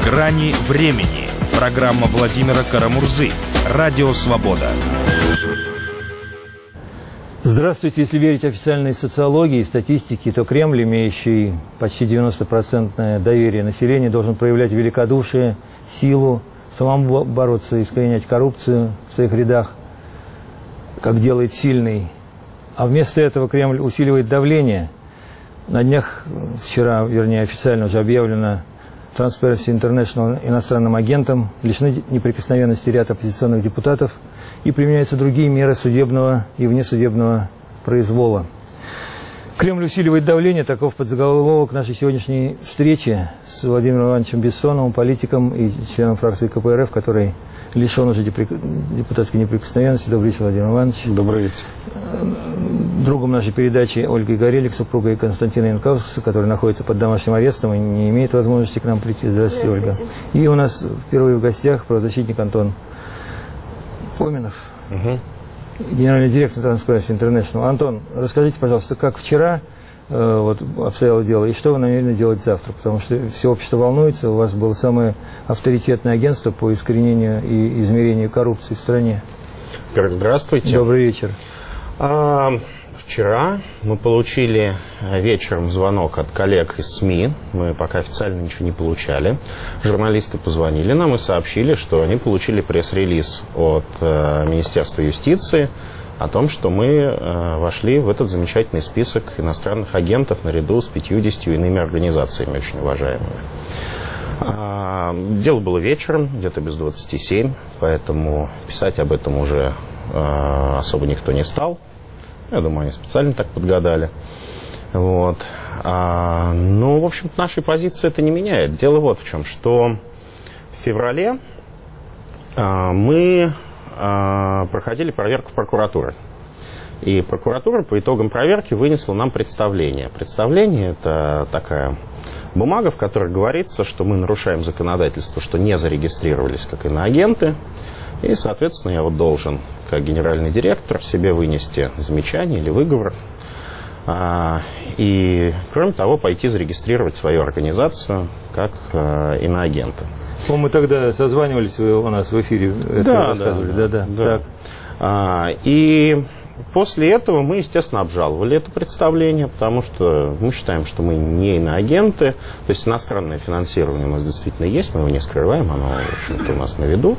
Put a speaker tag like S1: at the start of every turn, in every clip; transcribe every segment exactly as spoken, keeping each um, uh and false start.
S1: Грани времени. Программа Владимира Карамурзы. Радио Свобода.
S2: Здравствуйте. Если верить официальной социологии и статистике, то Кремль, имеющий почти девяносто процентов доверия населения, должен проявлять великодушие, силу, самому бороться, искоренять коррупцию в своих рядах, как делает сильный. А вместо этого Кремль усиливает давление. На днях, вчера, вернее, официально уже объявлено Transparency International иностранным агентом, лишены неприкосновенности ряд оппозиционных депутатов и применяются другие меры судебного и внесудебного произвола. Кремль усиливает давление, таков подзаголовок нашей сегодняшней встречи с Владимиром Ивановичем Бессоновым, политиком и членом фракции ка пэ эр эф, который лишен уже депутатской неприкосновенности. Добрый вечер, Владимир Иванович. Добрый вечер. Другом нашей передачи Ольгой Горелик, супругой Константина Янкаускаса, который находится под домашним арестом и не имеет возможности к нам прийти. Здравствуйте, Здравствуйте. Ольга. И у нас впервые в гостях правозащитник Антон Поминов, угу. генеральный директор Transparency International. Антон, расскажите, пожалуйста, как вчера э, вот, обстояло дело и что вы намерены делать завтра? Потому что все общество волнуется, у вас было самое авторитетное агентство по искоренению и измерению коррупции в стране.
S3: Здравствуйте.
S2: Добрый вечер.
S3: А, вчера мы получили вечером звонок от коллег из СМИ. Мы пока официально ничего не получали. Журналисты позвонили нам и сообщили, что они получили пресс-релиз от э, Министерства юстиции о том, что мы э, вошли в этот замечательный список иностранных агентов наряду с пятьюдесятью иными организациями, очень уважаемыми. А, дело было вечером, где-то без двадцати семи, поэтому писать об этом уже э, особо никто не стал. Я думаю, они специально так подгадали. Вот. А, ну, в общем-то, нашей позиции это не меняет. Дело вот в чем, что в феврале а, мы а, проходили проверку прокуратуры. И прокуратура по итогам проверки вынесла нам представление. Представление – это такая бумага, в которой говорится, что мы нарушаем законодательство, что не зарегистрировались как иноагенты. И, соответственно, я вот должен, как генеральный директор, себе вынести замечание или выговор. А, и, кроме того, пойти зарегистрировать свою организацию как а, иноагента.
S2: Ну, мы тогда созванивались, вы у нас в эфире это
S3: да,
S2: рассказывали. Да, да, да.
S3: да.
S2: Так.
S3: А, и после этого мы, естественно, обжаловали это представление, потому что мы считаем, что мы не иноагенты. То есть иностранное финансирование у нас действительно есть, мы его не скрываем, оно, в общем-то, у нас на виду.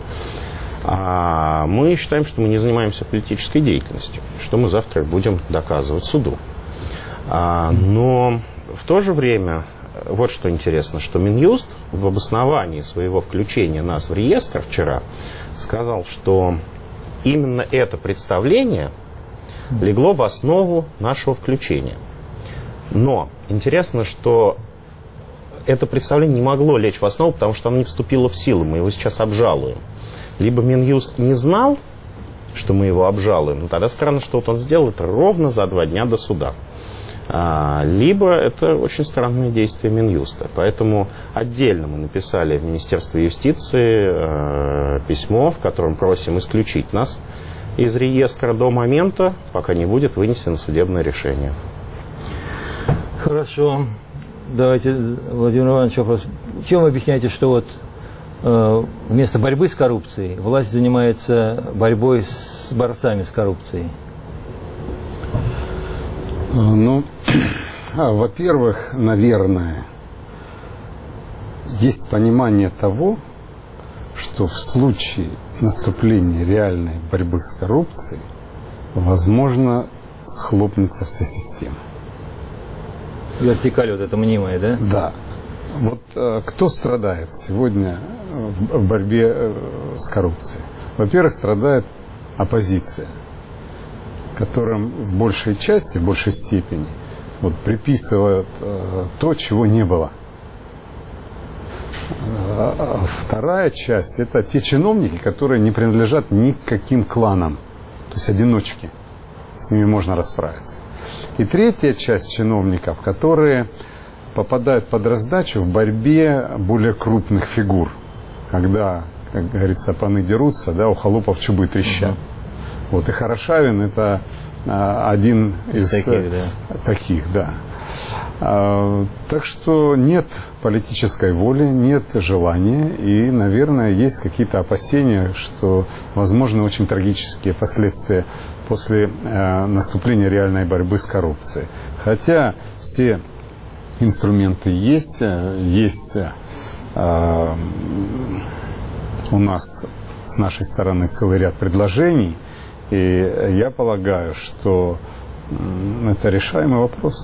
S3: А мы считаем, что мы не занимаемся политической деятельностью, что мы завтра будем доказывать суду. А, но в то же время, вот что интересно, что Минюст в обосновании своего включения нас в реестр вчера сказал, что именно это представление легло в основу нашего включения. Но интересно, что это представление не могло лечь в основу, потому что оно не вступило в силу, мы его сейчас обжалуем. Либо Минюст не знал, что мы его обжалуем, но тогда странно, что вот он сделал это ровно за два дня до суда. А, либо это очень странное действие Минюста. Поэтому отдельно мы написали в Министерство юстиции э, письмо, в котором просим исключить нас из реестра до момента, пока не будет вынесено судебное решение.
S2: Хорошо. Давайте, Владимир Иванович, вопрос. Чем вы объясняете, что вот вместо борьбы с коррупцией власть занимается борьбой с борцами с коррупцией?
S4: Ну, во-первых, наверное, есть понимание того, что в случае наступления реальной борьбы с коррупцией, возможно, схлопнется вся система.
S2: Вертикаль вот эта мнимая, да?
S4: Да. Вот э, кто страдает сегодня в борьбе э, с коррупцией? Во-первых, страдает оппозиция, которым в большей части, в большей степени вот, приписывают э, то, чего не было. А вторая часть – это те чиновники, которые не принадлежат никаким кланам, то есть одиночки, с ними можно расправиться. И третья часть чиновников, которые попадают под раздачу в борьбе более крупных фигур, когда, как говорится, паны дерутся, да, у холопов чубы трещат. Угу. Вот, и Хорошавин – это а, один из, из таких, да. таких, да. А, так что нет политической воли, нет желания, и, наверное, есть какие-то опасения, что возможны очень трагические последствия после э, наступления реальной борьбы с коррупцией. Хотя все инструменты есть, есть э, у нас с нашей стороны целый ряд предложений, и я полагаю, что э, это решаемый вопрос.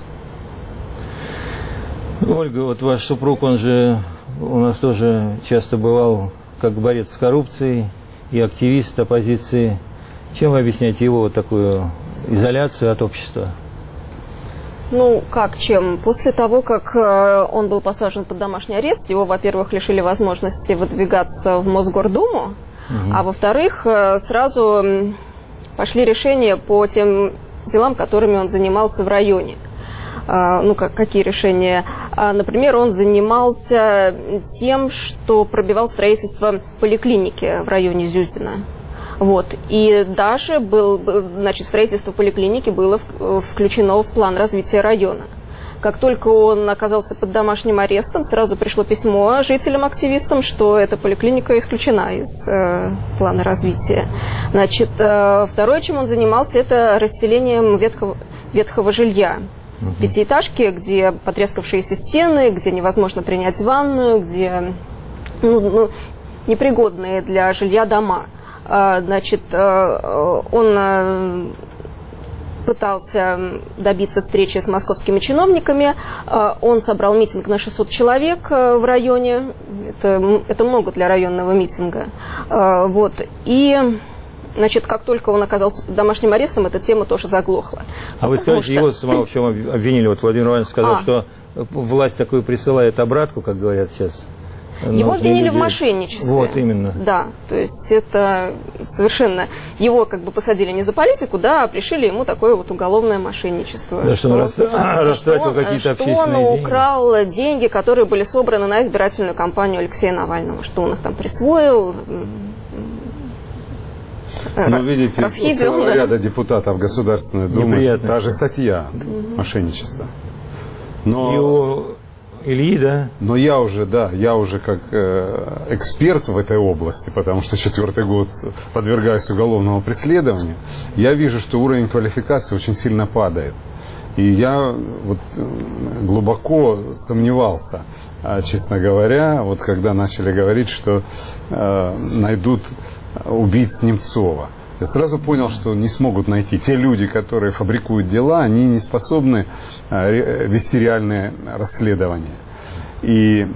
S2: Ольга, вот ваш супруг, он же у нас тоже часто бывал как борец с коррупцией и активист оппозиции. Чем вы объясняете его вот такую изоляцию от общества?
S5: Ну, как чем? После того, как э, он был посажен под домашний арест, его, во-первых, лишили возможности выдвигаться в Мосгордуму, угу. а во-вторых, э, сразу э, пошли решения по тем делам, которыми он занимался в районе. Э, ну, как, какие решения? Э, например, он занимался тем, что пробивал строительство поликлиники в районе Зюзина. Вот. И даже был, значит, строительство поликлиники было включено в план развития района. Как только он оказался под домашним арестом, сразу пришло письмо жителям-активистам, что эта поликлиника исключена из э, плана развития. Значит, э, второе, чем он занимался, это расселением ветхого, ветхого жилья. Uh-huh. Пятиэтажки, где потрескавшиеся стены, где невозможно принять ванную, где ну, ну, непригодные для жилья дома. Значит, он пытался добиться встречи с московскими чиновниками. Он собрал митинг на шестьсот человек в районе. Это, это много для районного митинга. Вот. И, значит, как только он оказался под домашним арестом, эта тема тоже заглохла.
S2: А вы скажете, что... его самого в чем обвинили? Вот Владимир Иванович сказал, а. что власть такую присылает обратку, как говорят сейчас.
S5: Его обвинили в мошенничестве.
S2: Вот, именно.
S5: Да, то есть это совершенно... Его как бы посадили не за политику, да, а пришили ему такое вот уголовное мошенничество. Да, что,
S2: что он растратил какие-то общественные деньги.
S5: Что он украл деньги, которые были собраны на избирательную кампанию Алексея Навального, что он их там присвоил.
S4: Ну, видите, у целого ряда депутатов Государственной Думы
S2: неприятно.
S4: Та же статья угу. мошенничества. Но...
S2: Его... Ильи, да?
S4: Но я уже, да, я уже как э, эксперт в этой области, потому что четвертый год подвергаюсь уголовному преследованию, я вижу, что уровень квалификации очень сильно падает. И я вот глубоко сомневался, честно говоря, вот когда начали говорить, что э, найдут убийц Немцова. Я сразу понял, что не смогут найти. Те люди, которые фабрикуют дела, они не способны э, вести реальные расследования. И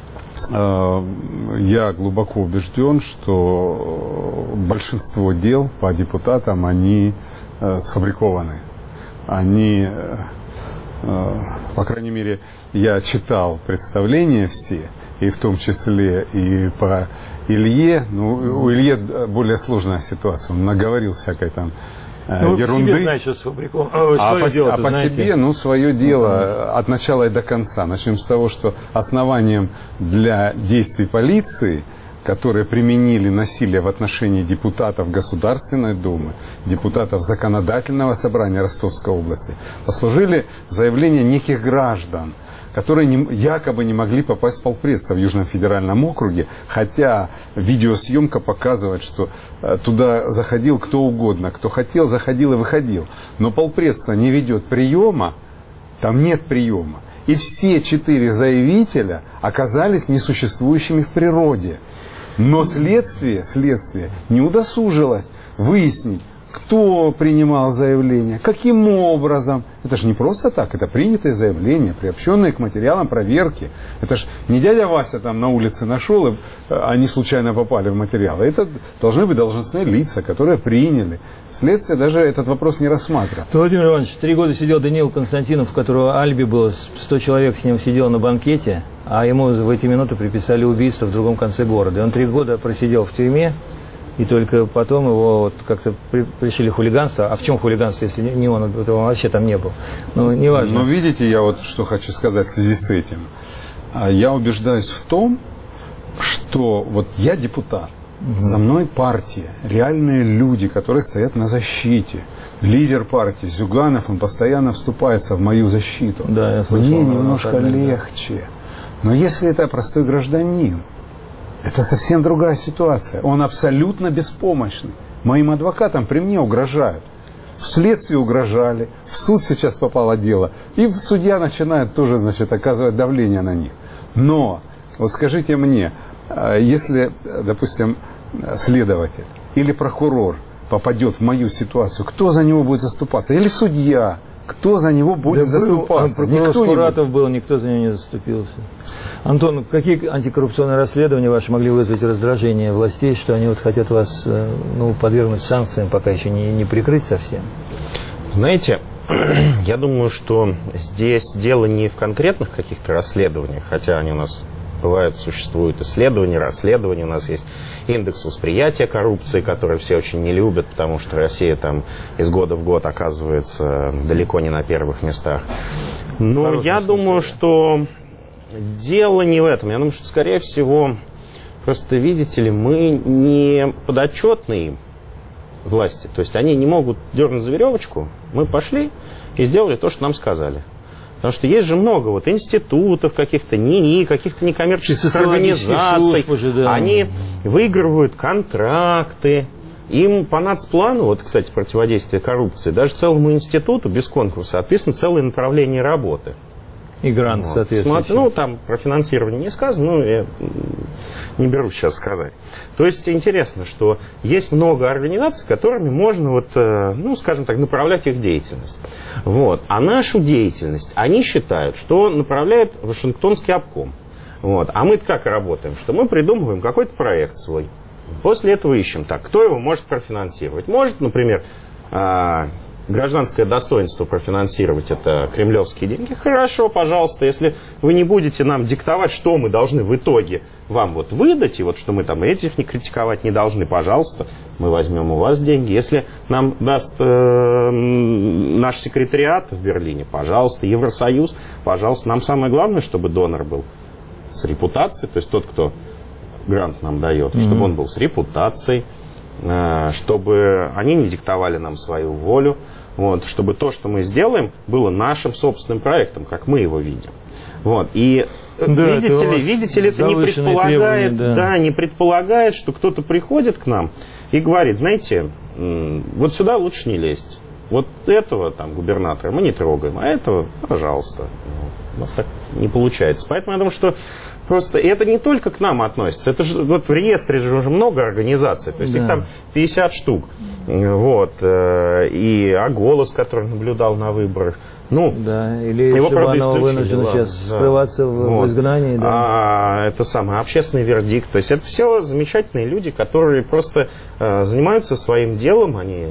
S4: э, я глубоко убежден, что большинство дел по депутатам, они э, сфабрикованы. Они, э, э, по крайней мере, я читал представления все, и в том числе и по Илье. Ну, у Илье более сложная ситуация. Он наговорил всякой там э, ну, ерунды.
S2: Себе, знаете, что сфабрикован.
S4: А, по, дело, а по себе, ну, свое дело uh-huh. от начала и до конца. Начнем с того, что основанием для действий полиции, которые применили насилие в отношении депутатов Государственной Думы, депутатов Законодательного собрания Ростовской области, послужили заявления неких граждан, которые не, якобы не могли попасть в полпредство в Южном федеральном округе, хотя видеосъемка показывает, что э, туда заходил кто угодно, кто хотел, заходил и выходил. Но полпредство не ведет приема, там нет приема. И все четыре заявителя оказались несуществующими в природе. Но следствие, следствие не удосужилось выяснить, кто принимал заявление, каким образом. Это же не просто так, это принятое заявление, приобщенное к материалам проверки. Это же не дядя Вася там на улице нашел, и они случайно попали в материалы. Это должны быть должностные лица, которые приняли. Следствие даже этот вопрос не рассматривало.
S2: Владимир Иванович, три года сидел Даниил Константинов, у которого алиби было, сто человек с ним сидел на банкете, а ему в эти минуты приписали убийство в другом конце города. И он три года просидел в тюрьме. И только потом его вот как-то при, пришили хулиганство. А в чем хулиганство, если не он, этого он вообще там не был? Ну, неважно.
S4: Но видите, я вот что хочу сказать в связи с этим. Я убеждаюсь в том, что вот я депутат, угу. за мной партия, реальные люди, которые стоят на защите, лидер партии Зюганов, он постоянно вступается в мою защиту.
S2: Да, я слышал,
S4: Мне
S2: да,
S4: немножко
S2: да, да.
S4: легче. Но если это простой гражданин, это совсем другая ситуация. Он абсолютно беспомощный. Моим адвокатам при мне угрожают. В следствие угрожали, в суд сейчас попало дело. И судья начинает тоже, значит, оказывать давление на них. Но, вот скажите мне, если, допустим, следователь или прокурор попадет в мою ситуацию, кто за него будет заступаться? Или судья? Кто за него будет
S2: Да был,
S4: заступаться?
S2: прокурор
S4: Никто не
S2: Скуратов был, никто за него не заступился. Антон, какие антикоррупционные расследования ваши могли вызвать раздражение властей, что они вот хотят вас ну, подвергнуть санкциям, пока еще не, не прикрыть совсем?
S3: Знаете, я думаю, что здесь дело не в конкретных каких-то расследованиях, хотя они у нас бывают, существуют исследования, расследования, у нас есть индекс восприятия коррупции, который все очень не любят, потому что Россия там из года в год оказывается далеко не на первых местах. Но Хороший я смысл, думаю, что дело не в этом. Я думаю, что, скорее всего, просто, видите ли, мы не подотчетны им, власти. То есть они не могут дернуть за веревочку. Мы пошли и сделали то, что нам сказали. Потому что есть же много вот институтов каких-то, НИИ, каких-то некоммерческих организаций. Уже, да. Они выигрывают контракты. Им по нацплану, вот, кстати, противодействие коррупции, даже целому институту без конкурса описано целое направление работы.
S2: И грант, вот. Соответственно.
S3: Ну, там про финансирование не сказано, но я не берусь сейчас сказать. То есть интересно, что есть много организаций, которыми можно, вот, ну, скажем так, направлять их деятельность. Вот. А нашу деятельность они считают, что направляет Вашингтонский обком. Вот. А мы как работаем? Что мы придумываем какой-то проект свой. После этого ищем, так, кто его может профинансировать. Может, например, гражданское достоинство профинансировать, это кремлевские деньги. Хорошо, пожалуйста, если вы не будете нам диктовать, что мы должны в итоге вам вот выдать, и вот что мы там этих не критиковать не должны, пожалуйста, мы возьмем у вас деньги. Если нам даст э, наш секретариат в Берлине, пожалуйста, Евросоюз, пожалуйста. Нам самое главное, чтобы донор был с репутацией, то есть тот, кто грант нам дает, mm-hmm. чтобы он был с репутацией, чтобы они не диктовали нам свою волю, вот, чтобы то, что мы сделаем, было нашим собственным проектом, как мы его видим. Вот. И да, видите ли, видите ли, это не предполагает, да. Да, не предполагает, что кто-то приходит к нам и говорит, знаете, вот сюда лучше не лезть. Вот этого там губернатора мы не трогаем, а этого, пожалуйста. У нас так не получается. Поэтому я думаю, что просто это не только к нам относится. Это же вот в реестре же уже много организаций. То есть да. их там пятьдесят штук. Вот. И а голос, который наблюдал на выборах. Ну,
S2: да, или его, правда, вынужден сейчас да. скрываться в, вот. в изгнании. Да.
S3: А, это самое, общественный вердикт. То есть это все замечательные люди, которые просто э, занимаются своим делом, они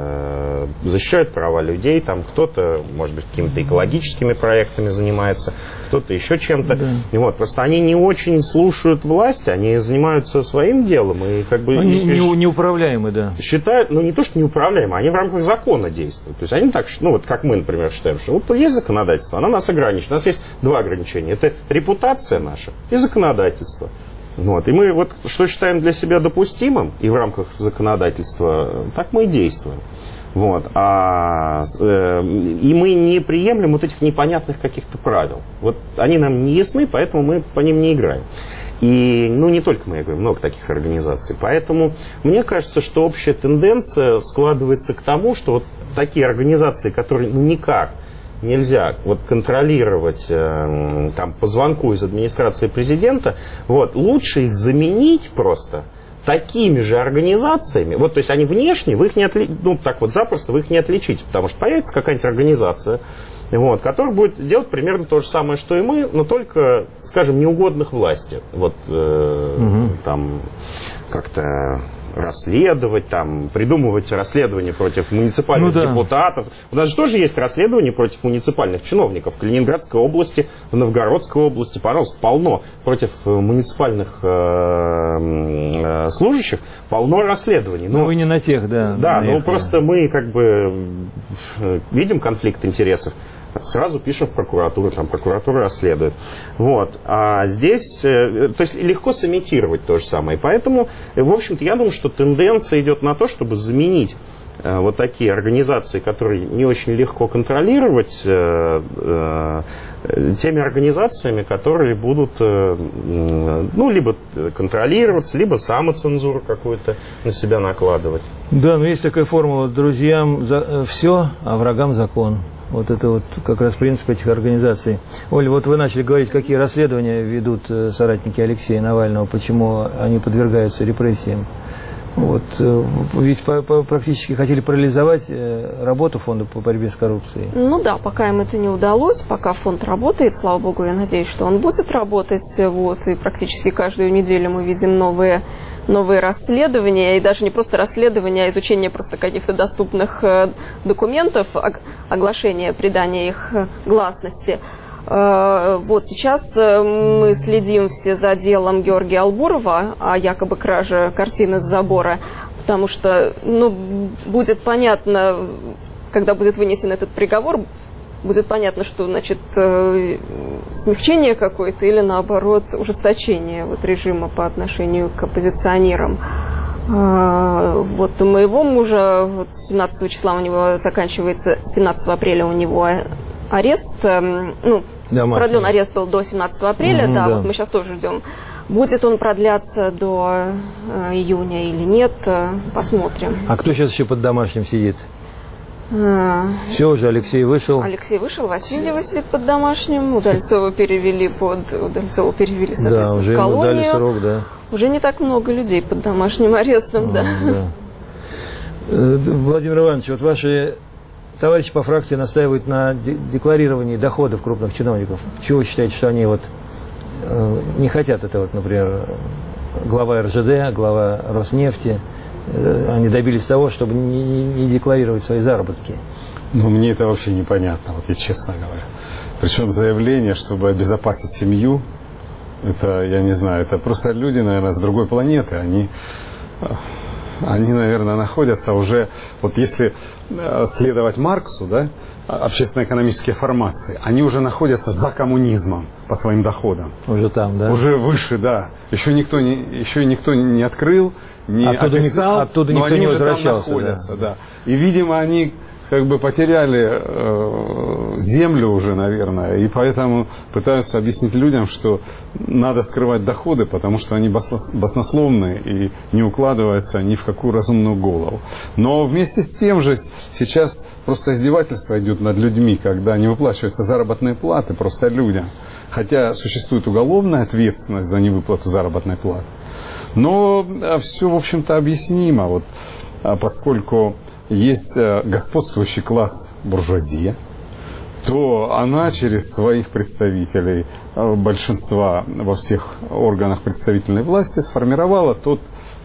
S3: э, защищают права людей, там кто-то, может быть, какими-то экологическими проектами занимается, кто-то еще чем-то. Да. И вот, просто они не очень слушают власть, они занимаются своим делом. И как бы
S2: они не, неуправляемы, да.
S3: Считают, ну не то, что неуправляемы, они в рамках закона действуют. То есть они так, ну вот как мы, например, считаем, что вот есть законодательство, оно нас ограничивает. У нас есть два ограничения. Это репутация наша и законодательство. Вот. И мы вот что считаем для себя допустимым и в рамках законодательства, так мы и действуем. Вот. А, э, и мы не приемлем вот этих непонятных каких-то правил. Вот они нам не ясны, поэтому мы по ним не играем. И, ну, не только мы, я говорю, много таких организаций. Поэтому мне кажется, что общая тенденция складывается к тому, что вот такие организации, которые ну, никак нельзя вот, контролировать э, там, по звонку из администрации президента, вот, лучше их заменить просто такими же организациями. Вот, то есть они внешне, вы их не отли... ну, так вот запросто вы их не отличите, потому что появится какая-нибудь организация, вот, которая будет делать примерно то же самое, что и мы, но только, скажем, неугодных власти. Вот э, угу. там как-то расследовать, там, придумывать расследования против муниципальных ну, да. депутатов. У нас же тоже есть расследования против муниципальных чиновников. В Калининградской области, в Новгородской области, пожалуйста, полно. Против муниципальных э, э, служащих полно расследований.
S2: Но, но вы не на тех, да.
S3: Да, ну просто мы как бы видим конфликт интересов. Сразу пишем в прокуратуру, там прокуратура расследует. Вот. А здесь, то есть легко сымитировать то же самое. И поэтому, в общем-то, я думаю, что тенденция идет на то, чтобы заменить вот такие организации, которые не очень легко контролировать, теми организациями, которые будут, ну, либо контролироваться, либо самоцензуру какую-то на себя накладывать.
S2: Да, но есть такая формула: друзьям за, все, а врагам закон. Вот это вот как раз принцип этих организаций. Оля, вот вы начали говорить, какие расследования ведут соратники Алексея Навального, почему они подвергаются репрессиям. Вот, ведь по, по, практически хотели парализовать работу фонда по борьбе с коррупцией.
S5: Ну да, пока им это не удалось, пока фонд работает, слава богу, я надеюсь, что он будет работать. Вот, и практически каждую неделю мы видим новые, новые расследования, и даже не просто расследования, а изучение просто каких-то доступных документов, оглашение, придание их гласности. Вот сейчас мы следим все за делом Георгия Албурова о якобы краже картины с забора, потому что, ну, будет понятно, когда будет вынесен этот приговор, будет понятно, что, значит, смягчение какое-то или, наоборот, ужесточение вот режима по отношению к оппозиционерам. Вот у моего мужа вот семнадцатого числа у него заканчивается, семнадцатого апреля у него арест, ну, продлен арест был до семнадцатого апреля, угу, да, да, вот мы сейчас тоже ждем. Будет он продляться до э, июня или нет, э, посмотрим.
S2: А кто сейчас еще под домашним сидит?
S5: А,
S2: Все, уже Алексей вышел.
S5: Алексей вышел, Васильева сидит под домашним, Удальцова перевели под, Удальцова перевели, соответственно,
S2: да, уже
S5: в колонию.
S2: Ему дали срок, да.
S5: Уже не так много людей под домашним арестом, а, да.
S2: да. Владимир Иванович, вот ваши товарищи по фракции настаивают на декларировании доходов крупных чиновников. Чего вы считаете, что они вот э, не хотят это, вот, например, глава эр жэ дэ, глава Роснефти, э, они добились того, чтобы не, не, не декларировать свои заработки?
S4: Ну, мне это вообще непонятно, вот я честно говорю. Причем заявление, чтобы обезопасить семью, это, я не знаю, это просто люди, наверное, с другой планеты, они... Они, наверное, находятся уже, вот если следовать Марксу, да, общественно-экономические формации, они уже находятся за коммунизмом по своим доходам.
S2: Уже там, да?
S4: Уже выше, да. Еще никто не, еще никто не открыл, не
S2: оттуда
S4: описал,
S2: не, оттуда
S4: но
S2: никто
S4: они
S2: не
S4: уже там
S2: возвращался,
S4: находятся,
S2: да.
S4: да. И, видимо, они как бы потеряли э, землю уже, наверное, и поэтому пытаются объяснить людям, что надо скрывать доходы, потому что они баснословные и не укладываются ни в какую разумную голову. Но вместе с тем же сейчас просто издевательство идет над людьми, когда не выплачиваются заработные платы просто людям. Хотя существует уголовная ответственность за невыплату заработной платы. Но все, в общем-то, объяснимо, вот, поскольку есть господствующий класс буржуазия, то она через своих представителей, большинства во всех органах представительной власти, сформировала тот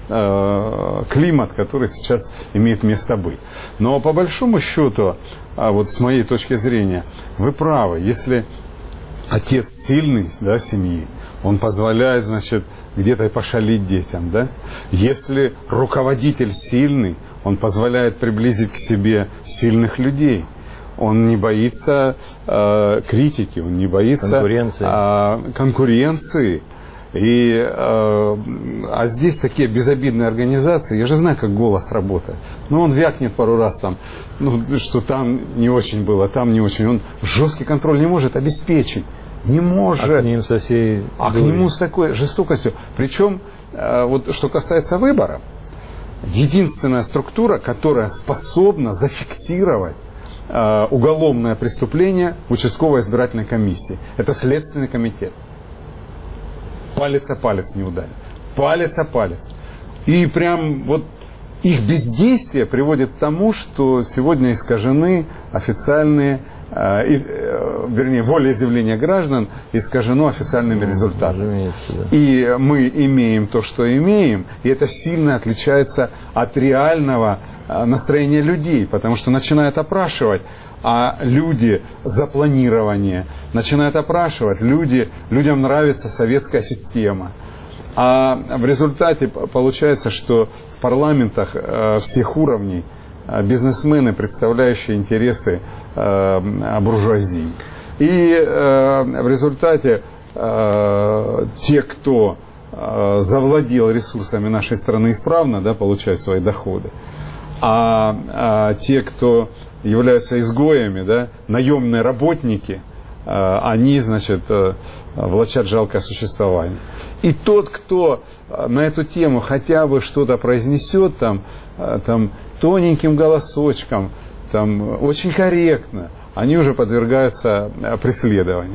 S4: э, климат, который сейчас имеет место быть. Но по большому счету, вот с моей точки зрения, вы правы, если отец сильный, да, семьи, он позволяет, значит, где-то и пошалить детям, да? Если руководитель сильный, он позволяет приблизить к себе сильных людей. Он не боится э, критики, он не боится
S2: конкуренции.
S4: Э, конкуренции. И, э, а здесь такие безобидные организации, я же знаю, как «Голос» работает. Но он вякнет пару раз там, ну, что там не очень было, там не очень. Он жесткий контроль не может обеспечить. Не может.
S2: А к ним со всей
S4: а к нему с такой жестокостью. Причем, э, вот что касается выборов, единственная структура, которая способна зафиксировать э, уголовное преступление в участковой избирательной комиссии, это Следственный комитет. Палец о палец не ударит. Палец о палец. И прям вот их бездействие приводит к тому, что сегодня искажены официальные, э, э, вернее, волеизъявление граждан искажено официальными результатами. Да. И мы имеем то, что имеем, и это сильно отличается от реального э, настроения людей, потому что начинают опрашивать, а люди за планирование, начинают опрашивать, люди, людям нравится советская система. А в результате получается, что в парламентах э, всех уровней э, бизнесмены, представляющие интересы э, буржуазии. И э, в результате э, те, кто э, завладел ресурсами нашей страны исправно, да, получают свои доходы. А, а те, кто являются изгоями, да, наемные работники, а, они, значит, влачат жалкое существование. И тот, кто на эту тему хотя бы что-то произнесет там, там тоненьким голосочком, там, очень корректно, они уже подвергаются преследованию.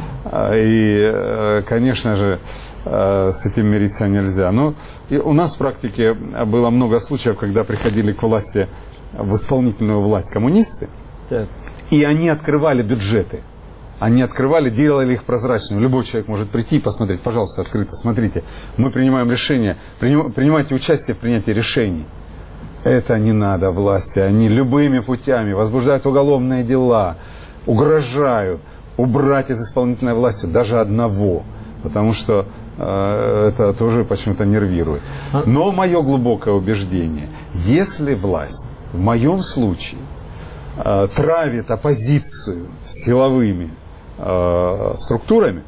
S4: И, конечно же, с этим мириться нельзя. Но у нас в практике было много случаев, когда приходили к власти, в исполнительную власть коммунисты, так. И они открывали бюджеты. Они открывали, делали их прозрачными. Любой человек может прийти и посмотреть, пожалуйста, открыто, смотрите, мы принимаем решения, принимайте участие в принятии решений. Это не надо власти, они любыми путями возбуждают уголовные дела, угрожают убрать из исполнительной власти даже одного, потому что э, это тоже почему-то нервирует. Но мое глубокое убеждение, если власть в моем случае э, травит оппозицию силовыми э, структурами,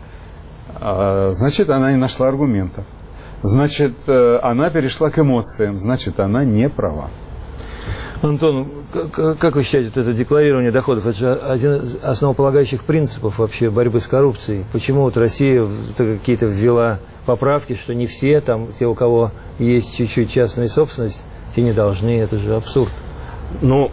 S4: э, значит, она не нашла аргументов. Значит, она перешла к эмоциям, значит, она не права.
S2: Антон, как вы считаете, это декларирование доходов, это же один из основополагающих принципов вообще борьбы с коррупцией. Почему вот Россия какие-то ввела поправки, что не все, там, те, у кого есть чуть-чуть частная собственность, те не должны, это же абсурд.
S3: Ну,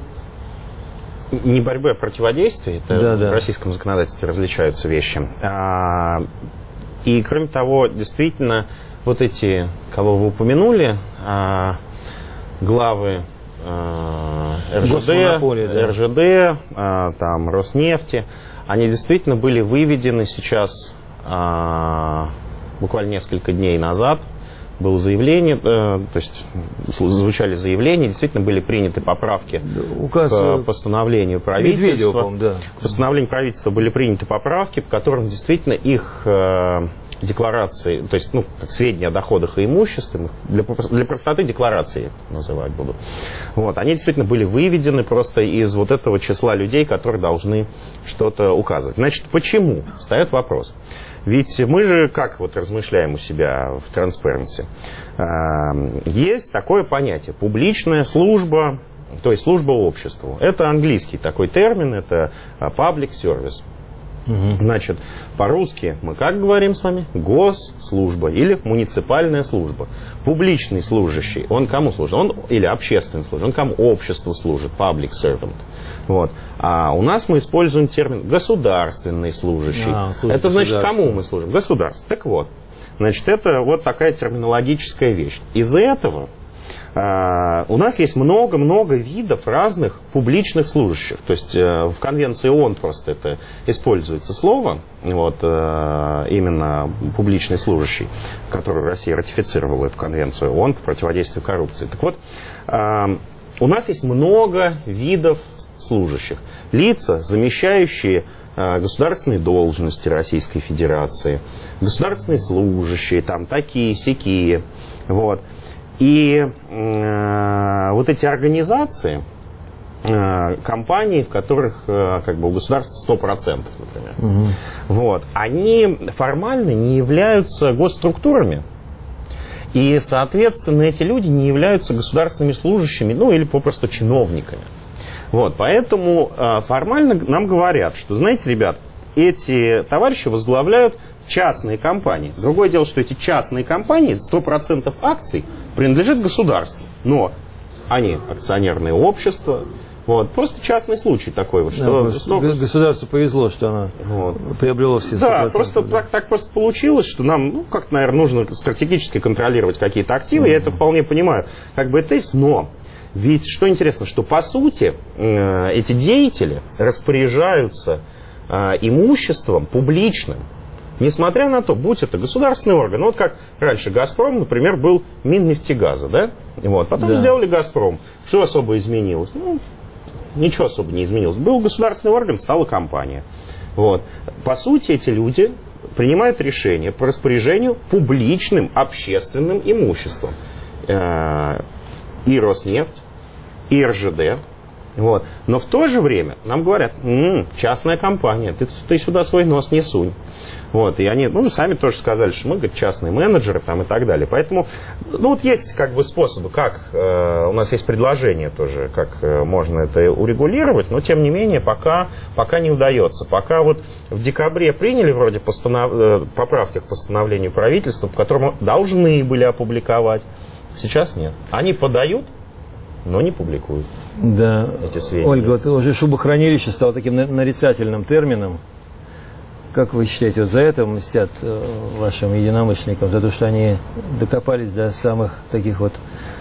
S3: не борьба, а противодействие, это
S2: да,
S3: в
S2: да.
S3: российском законодательстве различаются вещи. А, и, кроме того, действительно, вот эти, кого вы упомянули, а, главы а, РЖД,
S2: да.
S3: РЖД а, там, Роснефти, они действительно были выведены сейчас, а, буквально несколько дней назад, было заявление, э, то есть звучали заявления, действительно были приняты поправки
S2: Указ
S3: к постановлению правительства.
S2: Да.
S3: К постановлению правительства были приняты поправки, по которым действительно их э, декларации, то есть, ну, как сведения о доходах и имуществе, для, для простоты декларации называть буду, вот, они действительно были выведены просто из вот этого числа людей, которые должны что-то указывать. Значит, почему? Встает вопрос. Ведь мы же, как вот размышляем у себя в Transparency, есть такое понятие – публичная служба, то есть служба обществу. Это английский такой термин, это public service. Угу. Значит, по-русски мы как говорим с вами? Госслужба или муниципальная служба. Публичный служащий, он кому служит? Он, или общественный служащий, он кому? Обществу служит, public servant. Вот. А у нас мы используем термин государственный служащий. А, это значит, кому мы служим? Государству. Так вот, значит, это вот такая терминологическая вещь. Из-за этого а, у нас есть много-много видов разных публичных служащих. То есть а, в конвенции ООН просто это используется слово, вот, а, именно публичный служащий, который Россия ратифицировала эту конвенцию ООН по противодействию коррупции. Так вот, а, у нас есть много видов служащих. Лица, замещающие э, государственные должности Российской Федерации, государственные служащие, там такие-сякие. Вот. И э, вот эти организации, э, компании, в которых э, как бы у государства сто процентов, например, угу. вот, они формально не являются госструктурами. И, соответственно, эти люди не являются государственными служащими, ну или попросту чиновниками. Вот, поэтому э, формально нам говорят, что, знаете, ребят, эти товарищи возглавляют частные компании. Другое дело, что эти частные компании, сто процентов акций принадлежат государству. Но они акционерные общества. Вот, просто частный случай такой вот, что
S2: да,
S3: столько...
S2: государству повезло, что оно вот. приобрело все сто процентов. Да,
S3: просто
S2: да.
S3: Так, так просто получилось, что нам, ну, как, наверное, нужно стратегически контролировать какие-то активы. Mm-hmm. Я это вполне понимаю, как бы это есть, но ведь что интересно, что по сути э, эти деятели распоряжаются э, имуществом публичным. Несмотря на то, будь это государственный орган, вот как раньше «Газпром», например, был Миннефтегаза, да? Вот, потом да. сделали «Газпром». Что особо изменилось? Ну, ничего особо не изменилось. Был государственный орган, стала компания. Вот. По сути, эти люди принимают решения по распоряжению публичным общественным имуществом. И Роснефть, и РЖД, Вот. Но в то же время нам говорят, м-м, частная компания, ты, ты сюда свой нос не сунь. Вот. И они, ну, сами тоже сказали, что мы, говорит, частные менеджеры там, и так далее. Поэтому, ну, вот есть как бы способы, как, э, у нас есть предложение тоже, как э, можно это урегулировать, но, тем не менее, пока, пока не удается. Пока вот в декабре приняли вроде постанов... э, поправки к постановлению правительства, по которому должны были опубликовать, сейчас нет. Они подают, но не публикуют.
S2: Да.
S3: Эти сведения.
S2: Ольга, вот уже шубохранилище стало таким нарицательным термином. Как вы считаете, вот за это мстят вашим единомышленникам, за то, что они докопались до самых таких вот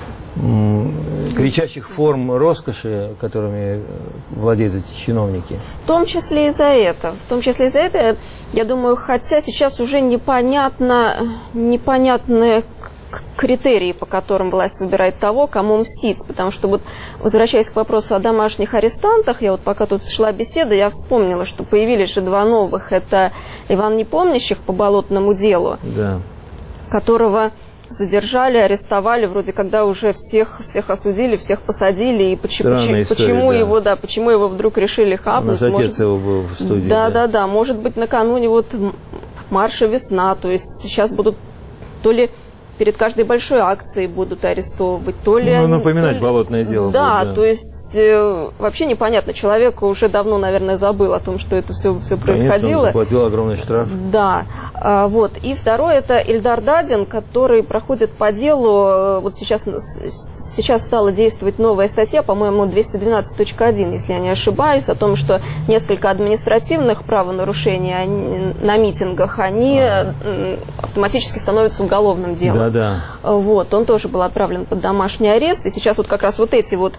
S2: м- кричащих форм роскоши, которыми владеют эти чиновники?
S5: В том числе и за это. В том числе и за это, я думаю, хотя сейчас уже непонятно, непонятны критерии, по которым власть выбирает того, кому мстить. Потому что вот, возвращаясь к вопросу о домашних арестантах, я вот пока тут шла беседа, я вспомнила, что появились же два новых. Это Иван Непомнящих по болотному делу,
S2: да.
S5: которого задержали, арестовали, вроде когда уже всех, всех осудили, всех посадили. И почему,
S2: Странная история,
S5: почему
S2: да.
S5: его, да, почему его вдруг решили хапнуть?
S2: У нас отец
S5: может...
S2: его был в студии.
S5: Да,
S2: да,
S5: да, да. Может быть, накануне вот марша «Весна», то есть сейчас будут то ли перед каждой большой акцией будут арестовывать, то ли...
S2: Ну, напоминать
S5: то ли...
S2: болотное дело.
S5: Да,
S2: будет, да.
S5: то есть э, вообще непонятно. Человек уже давно, наверное, забыл о том, что это все, все происходило.
S2: Конечно, он заплатил огромный штраф.
S5: Да. А, вот. И второй — это Ильдар Дадин, который проходит по делу, вот сейчас, сейчас стала действовать новая статья, по-моему, двести двенадцать точка один, если я не ошибаюсь, о том, что несколько административных правонарушений они, на митингах, они автоматически становятся уголовным делом.
S2: Да, да.
S5: Вот. Он тоже был отправлен под домашний арест, и сейчас вот как раз вот эти вот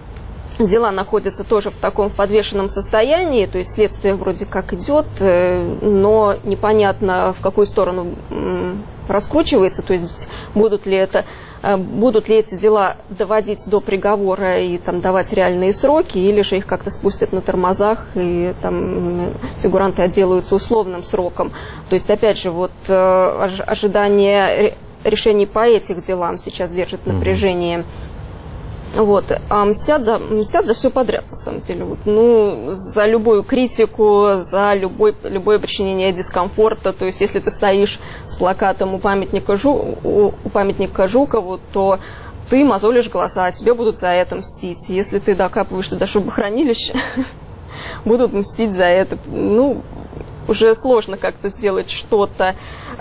S5: дела находятся тоже в таком подвешенном состоянии, то есть следствие вроде как идет, но непонятно, в какую сторону раскручивается, то есть будут ли это, будут ли эти дела доводить до приговора и там давать реальные сроки, или же их как-то спустят на тормозах и там фигуранты отделаются условным сроком. То есть опять же вот ожидание решений по этим делам сейчас держит напряжение. Вот. А мстят за, мстят за все подряд, на самом деле. Вот. Ну, за любую критику, за любой, любое причинение дискомфорта. То есть, если ты стоишь с плакатом у памятника, Жу, у, у памятника Жукову, то ты мозолишь глаза, а тебе будут за это мстить. Если ты докапываешься до шубохранилища, будут мстить за это. Ну, уже сложно как-то сделать что-то,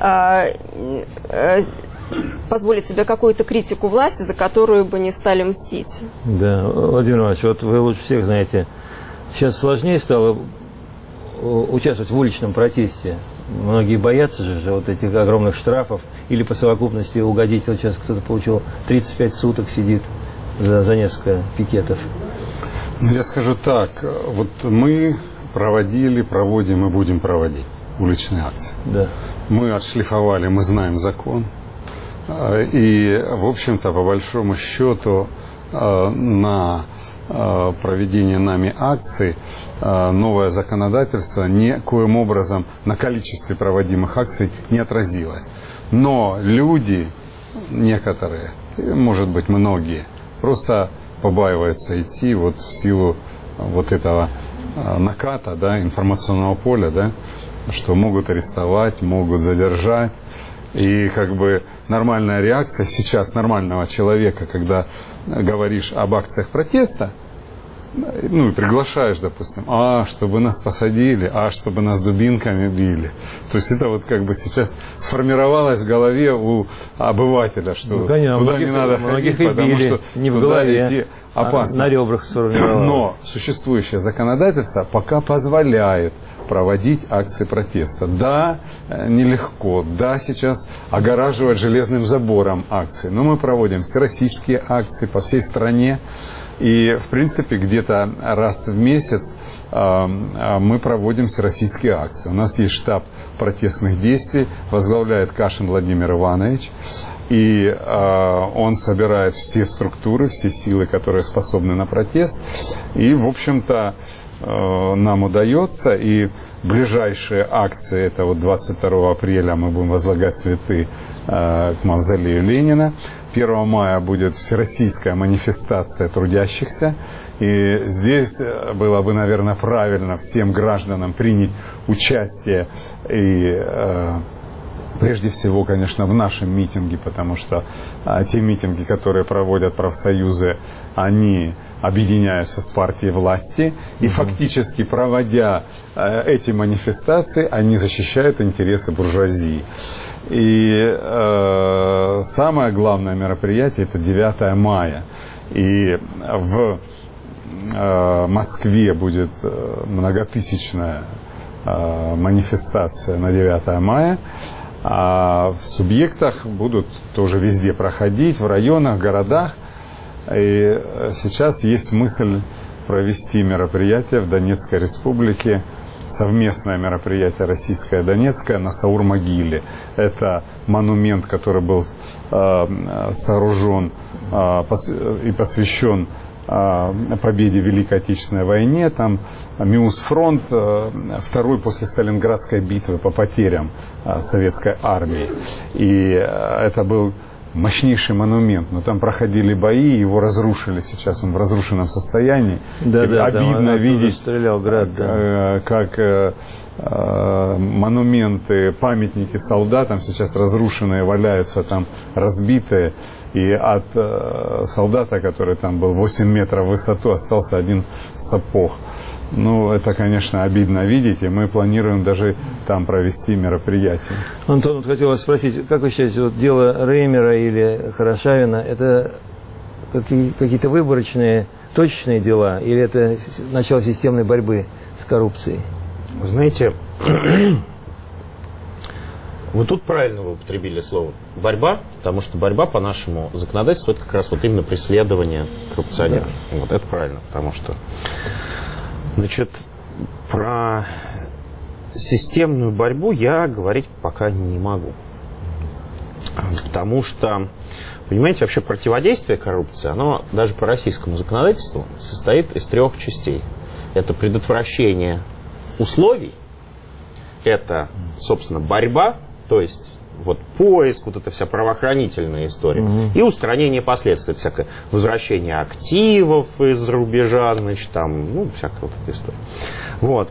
S5: позволить себе какую-то критику власти, за которую бы не стали мстить.
S2: Да, Владимир Иванович, вот вы лучше всех знаете, сейчас сложнее стало участвовать в уличном протесте. Многие боятся же вот этих огромных штрафов или по совокупности угодить. Вот сейчас кто-то получил тридцать пять суток, сидит за, за несколько пикетов.
S4: Ну, я скажу так, вот мы проводили, проводим и будем проводить уличные акции.
S2: Да. Мы
S4: отшлифовали, мы знаем закон. И, в общем-то, по большому счету, на проведение нами акций новое законодательство никоим образом на количестве проводимых акций не отразилось. Но люди, некоторые, может быть, многие, просто побаиваются идти вот в силу вот этого наката, да, информационного поля, да, что могут арестовать, могут задержать. И как бы нормальная реакция сейчас нормального человека, когда говоришь об акциях протеста, ну и приглашаешь, допустим, а, чтобы нас посадили, а, чтобы нас дубинками били. То есть это вот как бы сейчас сформировалось в голове у обывателя, что
S2: ну, конечно,
S4: туда
S2: многих,
S4: не надо ходить, потому
S2: били,
S4: что
S2: не в
S4: туда
S2: голове,
S4: идти опасно.
S2: А на ребрах сформировалось.
S4: Но существующее законодательство пока позволяет проводить акции протеста. Да, нелегко. Да, сейчас огораживать железным забором акции. Но мы проводим всероссийские акции по всей стране. И, в принципе, где-то раз в месяц э, мы проводим всероссийские акции. У нас есть штаб протестных действий, возглавляет Кашин Владимир Иванович. И э, он собирает все структуры, все силы, которые способны на протест. И, в общем-то, э, нам удается. И ближайшие акции, это вот двадцать второго апреля мы будем возлагать цветы э, к мавзолею Ленина. первого мая будет всероссийская манифестация трудящихся. И здесь было бы, наверное, правильно всем гражданам принять участие и э, прежде всего, конечно, в нашем митинге, потому что э, те митинги, которые проводят профсоюзы, они объединяются с партией власти. И фактически, проводя э, эти манифестации, они защищают интересы буржуазии. И э, самое главное мероприятие – это девятое мая. И в э, Москве будет многотысячная э, манифестация на девятое мая. А в субъектах будут тоже везде проходить, в районах, городах. И сейчас есть мысль провести мероприятие в Донецкой республике, совместное мероприятие российское-донецкое на Саур-могиле. Это монумент, который был э, сооружен э, пос- и посвящен э, победе в Великой Отечественной войне. Там Миусфронт, э, второй после Сталинградской битвы по потерям э, советской армии. И э, это был мощнейший монумент, но там проходили бои, его разрушили сейчас, он в разрушенном состоянии.
S2: Да, да,
S4: обидно
S2: да,
S4: видеть,
S2: стрелял град, да.
S4: как э, э, монументы, памятники солдатам сейчас разрушенные, валяются там разбитые, и от э, солдата, который там был восемь метров в высоту, остался один сапог. Ну, это, конечно, обидно видеть, и мы планируем даже там провести мероприятие.
S2: Антон, вот хотел вас спросить, как вы считаете, вот дело Реймера или Хорошавина, это какие- какие-то выборочные, точечные дела, или это с- начало системной борьбы с коррупцией?
S3: Вы знаете, вы тут правильно вы употребили слово «борьба», потому что борьба по нашему законодательству – это как раз вот именно преследование коррупционеров. Вот это правильно, потому что, значит, про системную борьбу я говорить пока не могу. Потому что, понимаете, вообще противодействие коррупции, оно даже по российскому законодательству состоит из трех частей. Это предотвращение условий, это, собственно, борьба, то есть вот поиск, вот эта вся правоохранительная история, угу. и устранение последствий, всякое возвращение активов из-за рубежа, значит, там, ну, всякая вот эта история. Вот.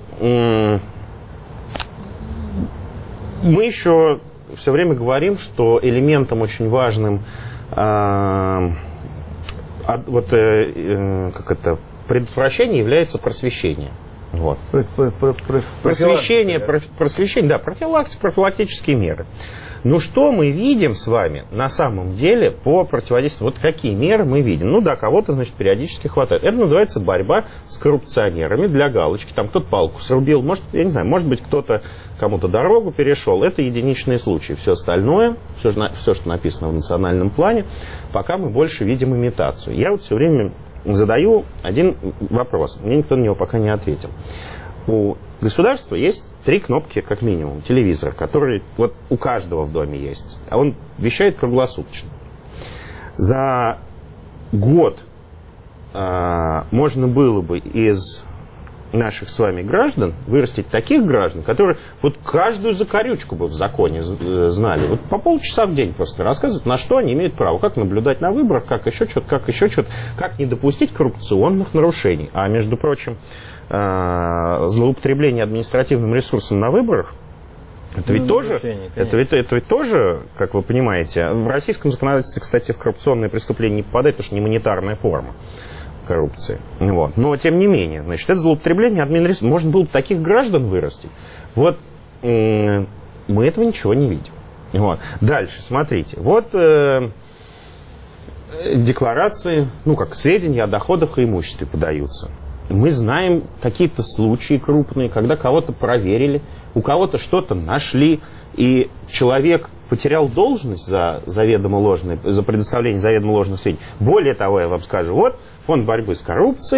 S3: Мы еще все время говорим, что элементом очень важным э, вот, э, как это, предотвращения является просвещение. Вот.
S2: Про- про- про- про-
S3: Просвещение, про- просвещение, да, профилактика, профилактические меры. Ну что мы видим с вами на самом деле по противодействию? Вот какие меры мы видим? Ну да, кого-то, значит, периодически хватает. Это называется борьба с коррупционерами для галочки. Там кто-то палку срубил, может, я не знаю, может быть, кто-то кому-то дорогу перешел. Это единичные случаи. Все остальное, все, все, что написано в национальном плане, пока мы больше видим имитацию. Я вот все время задаю один вопрос. Мне никто на него пока не ответил. У государства есть три кнопки, как минимум, телевизора, который вот у каждого в доме есть. А он вещает круглосуточно. За год э, можно было бы из наших с вами граждан вырастить таких граждан, которые вот каждую закорючку бы в законе знали. Вот по полчаса в день просто рассказывают, на что они имеют право, как наблюдать на выборах, как еще что-то, как еще что-то, как не допустить коррупционных нарушений. А между прочим, злоупотребление административным ресурсом на выборах, это ведь, ну, тоже, это, ведь, это ведь тоже, как вы понимаете, в российском законодательстве, кстати, в коррупционные преступления не попадает, потому что не монетарная форма коррупции. Вот. Но, тем не менее, значит, это злоупотребление админресурсом. Можно было бы таких граждан вырастить. Вот э, мы этого ничего не видим. Вот. Дальше, смотрите. Вот э, декларации, ну, как сведения о доходах и имуществе подаются. Мы знаем какие-то случаи крупные, когда кого-то проверили, у кого-то что-то нашли, и человек потерял должность за заведомо ложные, за предоставление заведомо ложных сведений. Более того, я вам скажу, вот фонд борьбы с коррупцией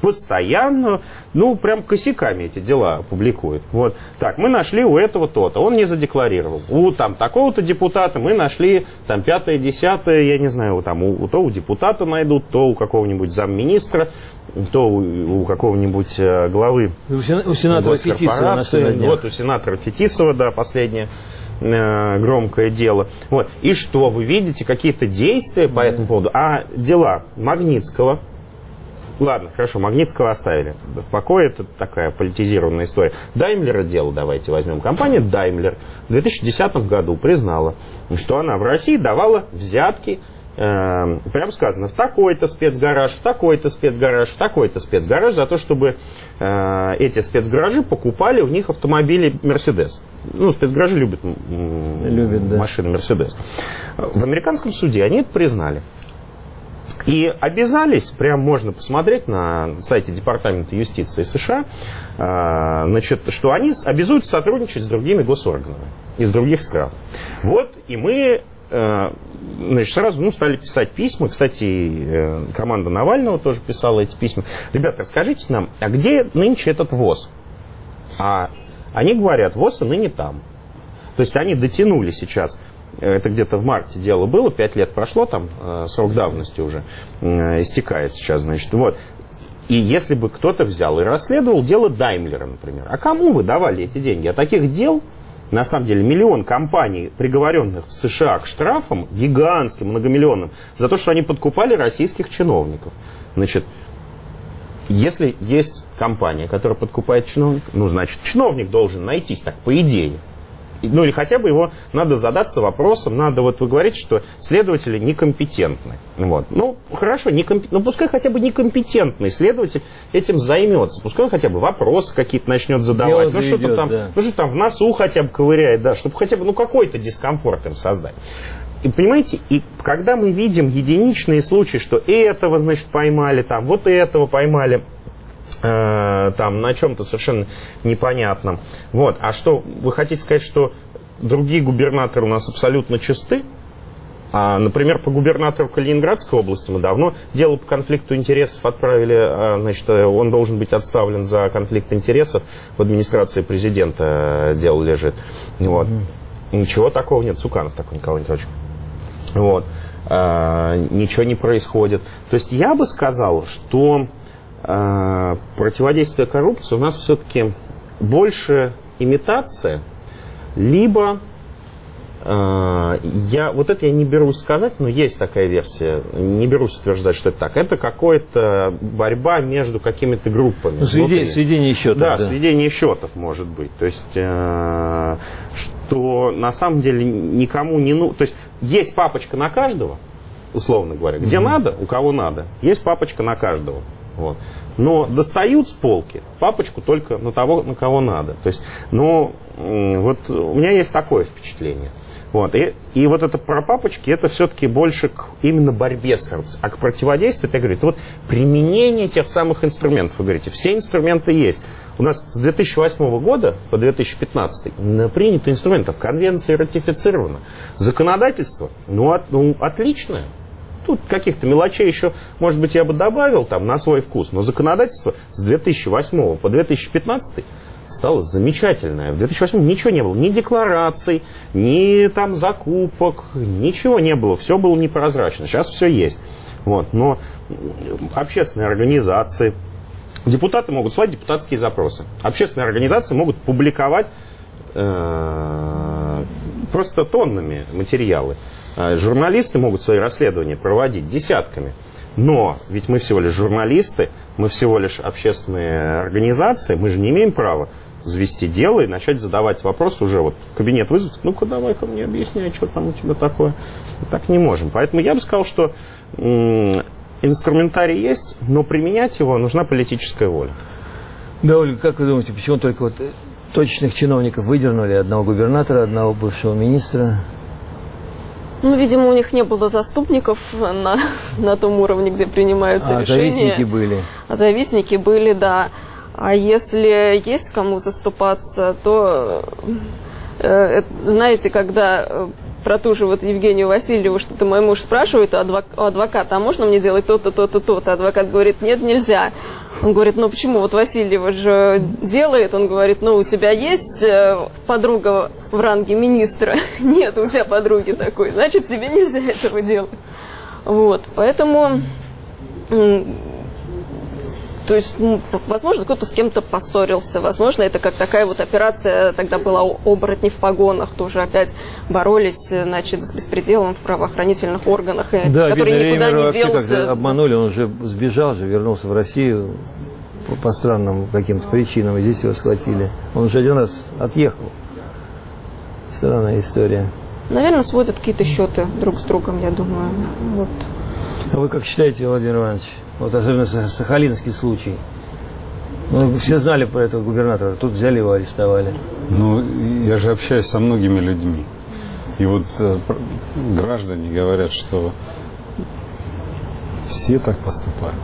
S3: Постоянно, ну, прям косяками эти дела публикуют. Вот. Так, мы нашли у этого то-то, он не задекларировал. У там такого-то депутата мы нашли там пятое, десятое, я не знаю, там, у, то у депутата найдут, то у какого-нибудь замминистра, то у, у какого-нибудь э, главы
S2: У, сена, у сенатора Фетисова.
S3: Вот у сенатора Фетисова, да, последнее э, громкое дело. Вот. И что, вы видите какие-то действия по этому поводу? А дела Магнитского... Ладно, хорошо, Магнитского оставили в покое, это такая политизированная история. Даймлера дело давайте возьмем. Компания Daimler в две тысячи десятом году признала, что она в России давала взятки, э, прям сказано, в такой-то спецгараж, в такой-то спецгараж, в такой-то спецгараж, за то, чтобы э, эти спецгаражи покупали у них автомобили Mercedes. Ну, спецгаражи любят, любят да. машины Mercedes. В американском суде они это признали. И обязались, прям можно посмотреть на сайте Департамента юстиции США, значит, что они обязуются сотрудничать с другими госорганами из других стран. Вот, и мы значит, сразу ну, стали писать письма. Кстати, команда Навального тоже писала эти письма. Ребята, расскажите нам, а где нынче этот ВОЗ? А они говорят, ВОЗ и ныне там. То есть они дотянули сейчас... Это где-то в марте дело было, пять лет прошло, там э, срок давности уже э, истекает сейчас, значит, вот. И если бы кто-то взял и расследовал дело Даймлера, например, а кому вы давали эти деньги? А таких дел, на самом деле, миллион компаний, приговоренных в США к штрафам, гигантским, многомиллионным, за то, что они подкупали российских чиновников. Значит, если есть компания, которая подкупает чиновника, ну, значит, чиновник должен найтись, так, по идее. Ну, или хотя бы его надо задаться вопросом, надо, вот вы говорите, что следователи некомпетентны. Вот. Ну, хорошо, некомп... ну, пускай хотя бы некомпетентный следователь этим займется. Пускай он хотя бы вопросы какие-то начнет задавать. Ну, что-то там, да. ну, что там в носу хотя бы ковыряет, да, чтобы хотя бы, ну, какой-то дискомфорт им создать. И понимаете, и когда мы видим единичные случаи, что этого, значит, поймали, там, вот этого поймали, там на чем-то совершенно непонятном. Вот. А что, вы хотите сказать, что другие губернаторы у нас абсолютно чисты? А, например, по губернатору Калининградской области мы давно дело по конфликту интересов отправили, значит, он должен быть отставлен за конфликт интересов, в администрации президента дело лежит. Вот. Mm-hmm. Ничего такого нет. Цуканов такой Николай Николаевич. Вот. А, ничего не происходит. То есть я бы сказал, что противодействие коррупции у нас все-таки больше имитация, либо э, я, вот это я не берусь сказать, но есть такая версия, не берусь утверждать, что это так. Это какая-то борьба между какими-то группами.
S2: Ну, сведение, сведение счетов.
S3: Да,
S2: да,
S3: сведение счетов может быть. То есть, э, что на самом деле никому не ну, то есть есть папочка на каждого, условно говоря, где mm-hmm. надо, у кого надо, есть папочка на каждого. Вот. Но достают с полки папочку только на того, на кого надо. То есть, ну, вот у меня есть такое впечатление. Вот. И, и вот это про папочки, это все-таки больше к именно борьбе с коррупцией. А к противодействию, это, я говорю, это вот применение тех самых инструментов. Вы говорите, все инструменты есть. У нас с две тысячи восьмого года по две тысячи пятнадцатый принято инструментов, конвенция ратифицирована. Законодательство, ну, от, ну отличное. Тут каких-то мелочей еще, может быть, я бы добавил там на свой вкус. Но законодательство с две тысячи восьмого по две тысячи пятнадцатый стало замечательное. В две тысячи восьмом ничего не было. Ни деклараций, ни там закупок, ничего не было. Все было непрозрачно. Сейчас все есть. Вот. Но общественные организации, депутаты могут слать депутатские запросы. Общественные организации могут публиковать э, просто тоннами материалы. Журналисты могут свои расследования проводить десятками. Но ведь мы всего лишь журналисты, мы всего лишь общественные организации, мы же не имеем права завести дело и начать задавать вопросы уже вот в кабинет вызвать. Ну-ка, давай-ка мне объясняй, что там у тебя такое. Мы так не можем. Поэтому я бы сказал, что м- инструментарий есть, но применять его нужна политическая воля.
S2: Да, Ольга, как вы думаете, почему только вот точечных чиновников выдернули? Одного губернатора, одного бывшего министра?
S5: Ну, видимо, у них не было заступников на, на том уровне, где принимаются
S2: а,
S5: решения. А
S2: завистники были.
S5: А завистники были, да. А если есть кому заступаться, то, э, знаете, когда про ту же вот Евгению Васильеву, что-то мой муж спрашивает у адвоката, а можно мне делать то-то, то-то, то-то? Адвокат говорит, нет, нельзя. Он говорит, ну почему, вот Васильева же делает, он говорит, ну у тебя есть подруга в ранге министра? Нет, у тебя подруги такой, значит тебе нельзя этого делать. Вот, поэтому, то есть, ну, возможно, кто-то с кем-то поссорился, возможно, это как такая вот операция, тогда была оборотни в погонах, тоже опять боролись, значит, с беспределом в правоохранительных органах,
S2: да,
S5: который никуда не
S2: вообще
S5: делся.
S2: как-то обманули, он уже сбежал же, вернулся в Россию по, по странным каким-то причинам, и здесь его схватили. Он уже один раз отъехал. Странная история.
S5: Наверное, сводят какие-то счеты друг с другом, я думаю. Вот.
S2: А вы как считаете, Владимир Иванович? Вот особенно сахалинский случай. Ну, все знали про этого губернатора, тут взяли его, арестовали.
S4: Ну, я же общаюсь со многими людьми. И вот э, граждане говорят, что все так поступают.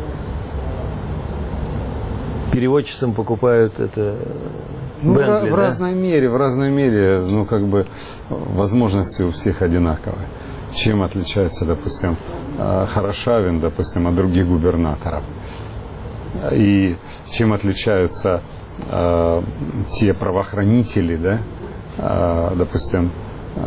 S2: Переводчицам покупают это...
S4: Ну,
S2: Бентли,
S4: в,
S2: да?
S4: в разной мере, в разной мере, ну, как бы, возможности у всех одинаковые. Чем отличается, допустим, Хорошавин, допустим, от других губернаторов? И чем отличаются э, те правоохранители, да, э, допустим, э,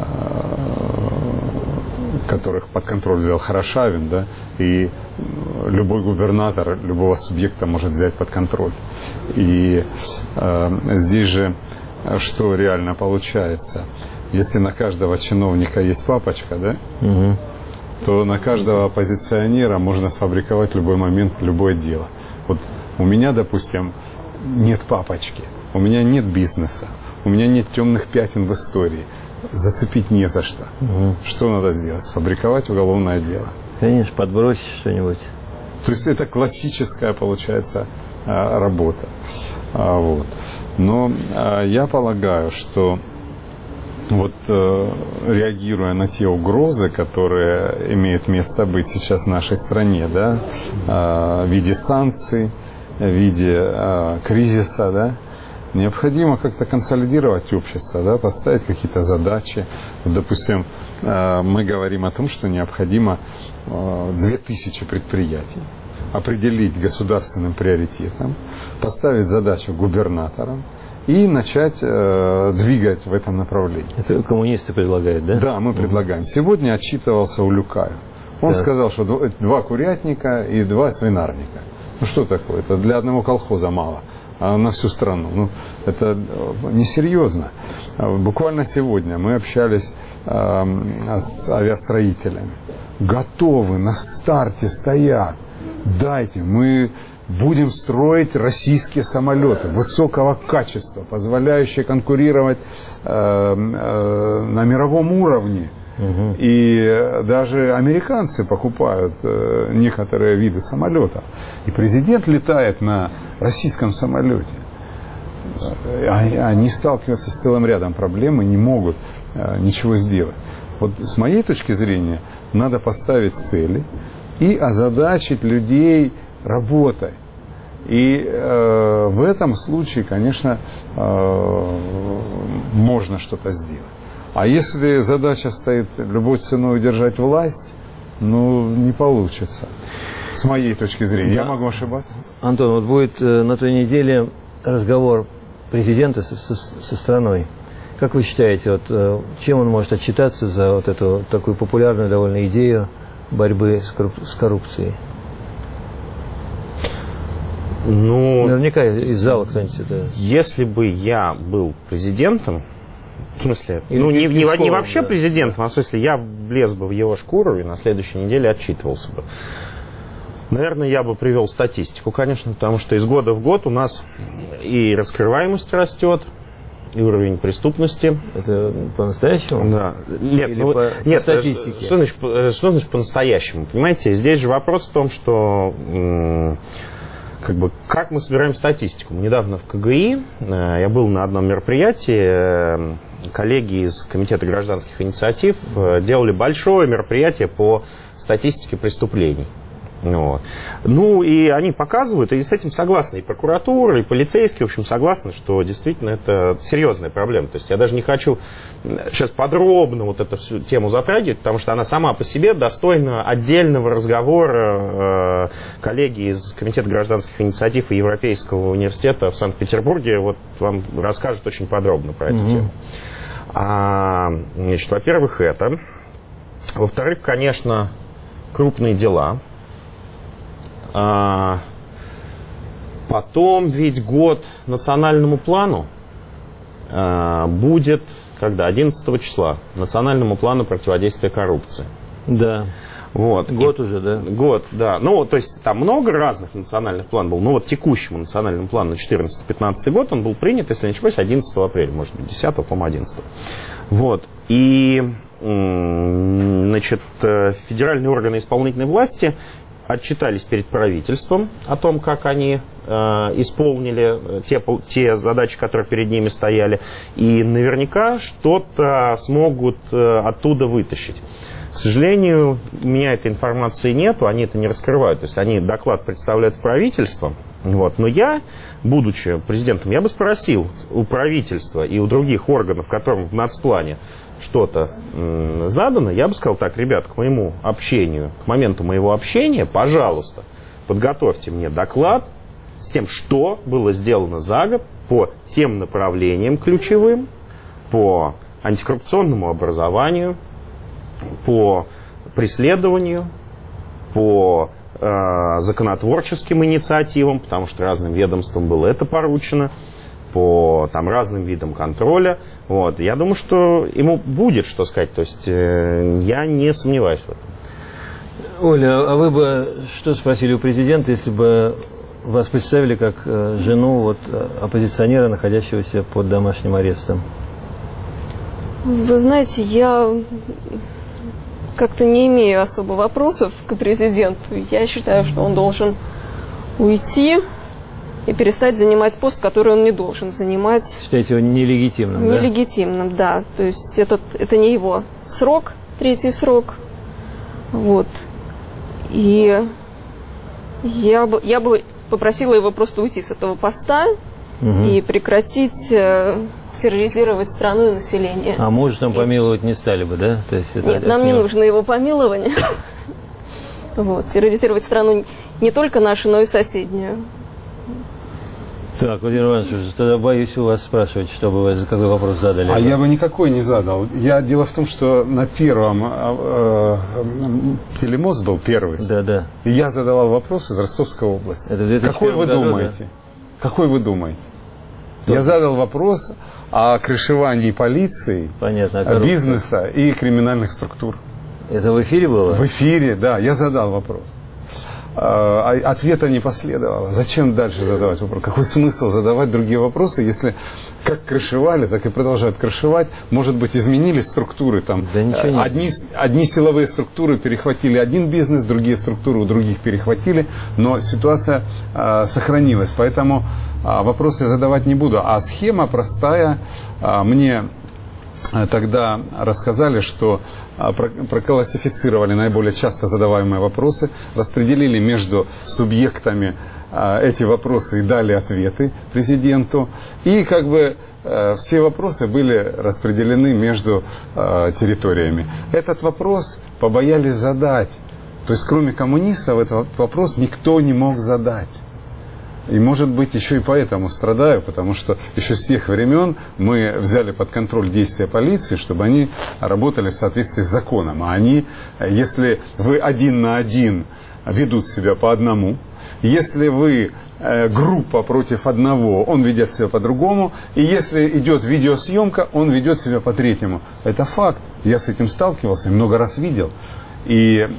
S4: которых под контроль взял Хорошавин, да, и любой губернатор любого субъекта может взять под контроль. И э, здесь же что реально получается? Если на каждого чиновника есть папочка, да,
S2: Угу.
S4: то на каждого оппозиционера можно сфабриковать в любой момент любое дело. Вот у меня, допустим, нет папочки, у меня нет бизнеса, у меня нет темных пятен в истории. Зацепить не за что.
S2: Угу.
S4: Что надо сделать? Сфабриковать уголовное дело.
S2: Конечно, подбросить что-нибудь.
S4: То есть это классическая, получается, работа. Вот. Но я полагаю, что вот реагируя на те угрозы, которые имеют место быть сейчас в нашей стране, да, в виде санкций, в виде кризиса, да, необходимо как-то консолидировать общество, да, поставить какие-то задачи. Вот, допустим, мы говорим о том, что необходимо две тысячи предприятий определить государственным приоритетом, поставить задачу губернаторам и начать э, двигать в этом направлении.
S2: Это коммунисты предлагают, да?
S4: Да, мы предлагаем. Сегодня отчитывался Улюкаев. Он
S2: Так.
S4: сказал, что два курятника и два свинарника. Ну что такое? Это для одного колхоза мало, а на всю страну. Ну, это несерьезно. Буквально сегодня мы общались э, с авиастроителями. Готовы, на старте стоят. Дайте, мы будем строить российские самолеты высокого качества, позволяющие конкурировать э, э, на мировом уровне. Угу. И даже американцы покупают э, некоторые виды самолетов. И президент летает на российском самолете. Они сталкиваются с целым рядом проблем и не могут э, ничего сделать. Вот с моей точки зрения надо поставить цели и озадачить людей работой. И э, в этом случае, конечно, э, можно что-то сделать. А если задача стоит любой ценой удержать власть, ну, не получится. С моей точки зрения. Да. Я могу ошибаться.
S2: Антон, вот будет э, на той неделе разговор президента со, со, со страной. Как вы считаете, вот, э, чем он может отчитаться за вот эту такую популярную довольно идею борьбы с, корруп с коррупцией?
S3: Ну,
S2: наверняка из зала кто-нибудь это...
S3: Если бы я был президентом, в смысле,
S2: Или
S3: ну не, не,
S2: Песков,
S3: не вообще
S2: да.
S3: президентом, а в смысле я влез бы в его шкуру и на следующей неделе отчитывался бы. Наверное, я бы привел статистику, конечно, потому что из года в год у нас и раскрываемость растет, и уровень преступности.
S2: Это по-настоящему?
S3: Да. Нет,
S2: Или
S3: ну,
S2: по,
S3: нет,
S2: по статистике?
S3: Что значит, что значит по-настоящему? Понимаете, здесь же вопрос в том, что как бы, как мы собираем статистику. Недавно в ка гэ и я был на одном мероприятии, коллеги из Комитета гражданских инициатив делали большое мероприятие по статистике преступлений. Вот. Ну, и они показывают, и с этим согласны и прокуратура, и полицейские, в общем, согласны, что действительно это серьезная проблема. То есть я даже не хочу сейчас подробно вот эту всю тему затрагивать, потому что она сама по себе достойна отдельного разговора. Коллеги из Комитета гражданских инициатив и Европейского университета в Санкт-Петербурге вот вам расскажут очень подробно про эту mm-hmm. тему. А, значит, во-первых, это. Во-вторых, конечно, крупные дела. А, потом ведь год национальному плану а, будет, когда? одиннадцатого числа. Национальному плану противодействия коррупции.
S2: Да.
S3: Вот.
S2: Год
S3: И,
S2: уже, да?
S3: Год, да. Ну, то есть там много разных национальных планов было. Но вот текущему национальному плану на четырнадцатый-пятнадцатый год он был принят, если не ошибаюсь, одиннадцатого апреля, может быть, десятого, по-моему, одиннадцатого. Вот. И, значит, федеральные органы исполнительной власти отчитались перед правительством о том, как они э, исполнили те, те задачи, которые перед ними стояли, и наверняка что-то смогут э, оттуда вытащить. К сожалению, у меня этой информации нету, они это не раскрывают. То есть они доклад представляют в правительство. Вот. Но я, будучи президентом, я бы спросил у правительства и у других органов, которым в нацплане что-то м, задано, я бы сказал так: ребят, к моему общению, к моменту моего общения, пожалуйста, подготовьте мне доклад с тем, что было сделано за год по тем направлениям ключевым, по антикоррупционному образованию, по преследованию, по э, законотворческим инициативам, потому что разным ведомствам было это поручено, по там, разным видам контроля. Вот. Я думаю, что ему будет что сказать. То есть э, я не сомневаюсь в этом.
S2: Оля, а вы бы что спросили у президента, если бы вас представили как э, жену вот, оппозиционера, находящегося под домашним арестом?
S5: Вы знаете, я как-то не имею особо вопросов к президенту. Я считаю, что он должен уйти и перестать занимать пост, который он не должен занимать.
S2: Считаете его нелегитимным, да?
S5: Нелегитимным, да. То есть этот, это не его срок, третий срок. Вот. И я бы, я бы попросила его просто уйти с этого поста угу. и прекратить э, терроризировать страну и население.
S2: А мужа там помиловать не стали бы, да? То есть это,
S5: Нет,
S2: это
S5: нам не
S2: него...
S5: нужно его помилование. Вот. Терроризировать страну не только нашу, но и соседнюю.
S2: Так, Владимир Иванович, тогда боюсь у вас спрашивать, чтобы вы какой вопрос задали.
S4: А я бы никакой не задал. Я, дело в том, что на первом э, э, телемост был первый.
S2: Да, да.
S4: И я задавал вопрос из Ростовской области.
S2: Это
S4: какой вы
S2: году,
S4: думаете?
S2: Да?
S4: Какой вы думаете?
S2: Кто?
S4: Я задал вопрос о крышевании полиции,
S2: Понятно, о
S4: бизнеса и криминальных структур.
S2: Это в эфире было?
S4: В эфире, да, я задал вопрос. А ответа не последовало. Зачем дальше задавать вопрос? Какой смысл задавать другие вопросы, если как крышевали, так и продолжают крышевать? Может быть, изменились структуры там.
S2: Да ничего нет.
S4: Одни, одни силовые структуры перехватили один бизнес, другие структуры у других перехватили, но ситуация а, сохранилась. Поэтому а, вопросы задавать не буду. А схема простая. А, мне тогда рассказали, что проклассифицировали наиболее часто задаваемые вопросы, распределили между субъектами эти вопросы и дали ответы президенту. И как бы все вопросы были распределены между территориями. Этот вопрос побоялись задать. То есть кроме коммунистов этот вопрос никто не мог задать. И, может быть, еще и поэтому страдаю, потому что еще с тех времен мы взяли под контроль действия полиции, чтобы они работали в соответствии с законом. А они, если вы один на один ведут себя по одному, если вы э, группа против одного, он ведет себя по-другому, и если идет видеосъемка, он ведет себя по-третьему. Это факт. Я с этим сталкивался, много раз видел. И э,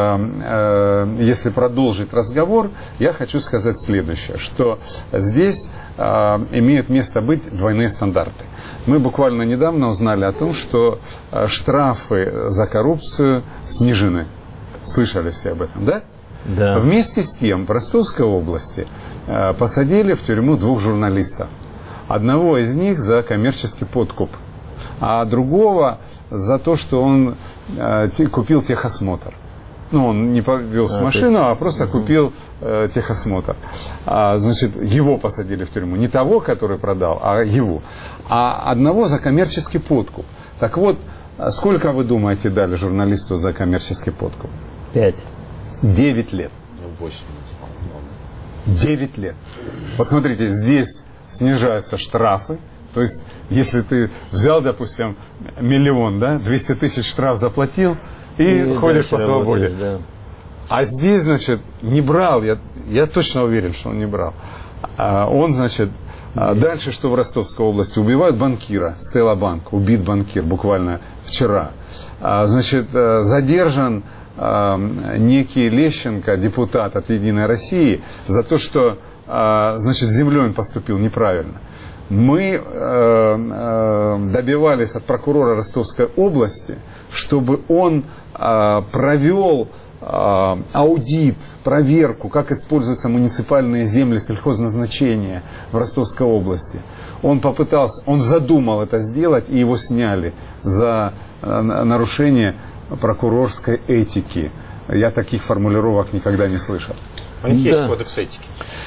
S4: э, если продолжить разговор, я хочу сказать следующее, что здесь э, имеют место быть двойные стандарты. Мы буквально недавно узнали о том, что э, штрафы за коррупцию снижены. Слышали все об этом, да?
S2: Да.
S4: Вместе с тем в Ростовской области э, посадили в тюрьму двух журналистов. Одного из них за коммерческий подкуп, а другого за то, что он э, те, купил техосмотр. Ну, он не повез
S2: А,
S4: машину,
S2: есть...
S4: а просто купил э, техосмотр. А, значит, его посадили в тюрьму. Не того, который продал, а его. А одного за коммерческий подкуп. Так вот, сколько, вы думаете, дали журналисту за коммерческий подкуп?
S2: Пять.
S4: Девять лет.
S3: Восемь.
S4: Девять лет. Вот смотрите, здесь снижаются штрафы. То есть, если ты взял, допустим, миллион, да, двести тысяч штраф заплатил, и, и ходишь по свободе.
S2: Работаешь, да.
S4: А здесь, значит, не брал, я, я точно уверен, что он не брал. А он, значит, а дальше, что в Ростовской области, убивают банкира, Стелла Банк, убит банкир буквально вчера. А, значит, задержан а, некий Лещенко, депутат от «Единой России», за то, что, а, значит, с землей он поступил неправильно. Мы э, э, добивались от прокурора Ростовской области, чтобы он э, провел э, аудит, проверку, как используются муниципальные земли сельхозназначения в Ростовской области. Он попытался, он задумал это сделать, и его сняли за э, нарушение прокурорской этики. Я таких формулировок никогда не слышал.
S3: У них
S2: Да.
S3: есть кодекс этики.